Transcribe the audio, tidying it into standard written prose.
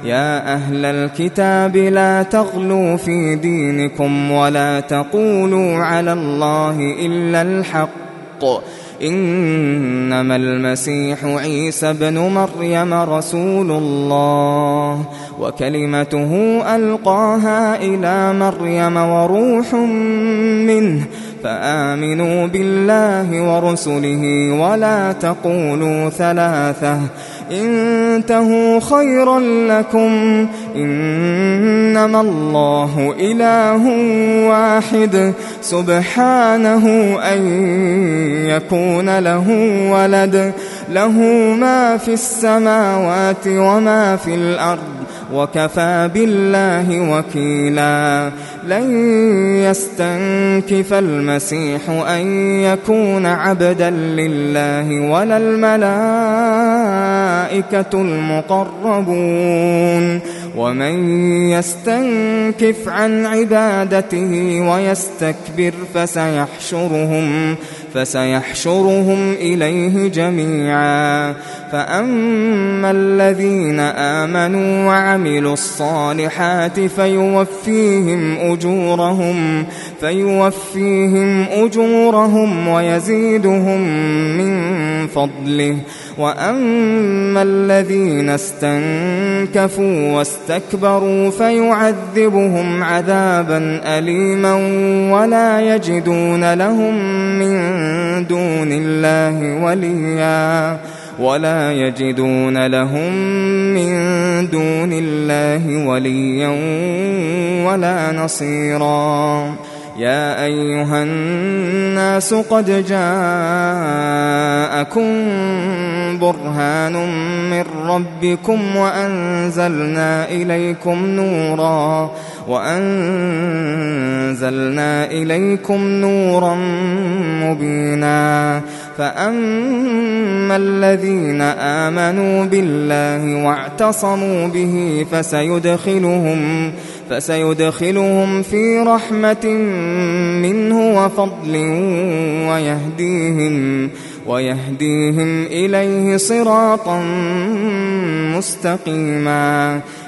يا أهل الكتاب لا تغلوا في دينكم ولا تقولوا على الله إلا الحق إنما المسيح عيسى ابن مريم رسول الله وكلمته ألقاها إلى مريم وروح منه فآمنوا بالله ورسله ولا تقولوا ثلاثة انتهوا خيرا لكم إنما الله إله واحد سبحانه أن يكون له ولد له ما في السماوات وما في الأرض وكفى بالله وكيلا لن يستنكف المسيح أن يكون عبدا لله ولا الملائكة المقربون ومن يستنكف عن عبادته ويستكبر فسيحشرهم إليه جميعا فأما الذين آمنوا وعملوا الصالحات فيوفيهم أجورهم ويزيدهم من فضله وأما الذين استنكفوا واستكبروا فيعذبهم عذابا أليما ولا يجدون لهم من دون الله وليا ولا نصيرا يا أيها الناس قد جاءكم برهان من ربكم وأنزلنا إليكم نورا مبينا فأما الذين آمنوا بالله واعتصموا به فسيدخلهم في رحمة منه وفضل ويهديهم إليه صراطا مستقيما